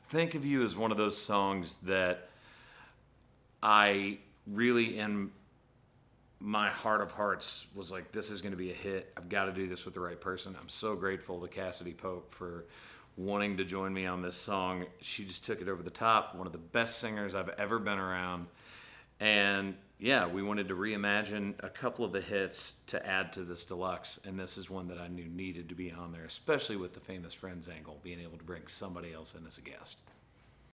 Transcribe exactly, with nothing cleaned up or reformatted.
Think of You is one of those songs that I really, in my heart of hearts, was like, this is going to be a hit. I've got to do this with the right person. I'm so grateful to Cassidy Pope for wanting to join me on this song. She just took it over the top. One of the best singers I've ever been around. And yeah, we wanted to reimagine a couple of the hits to add to this deluxe, and this is one that I knew needed to be on there, especially with the Famous Friends angle, being able to bring somebody else in as a guest.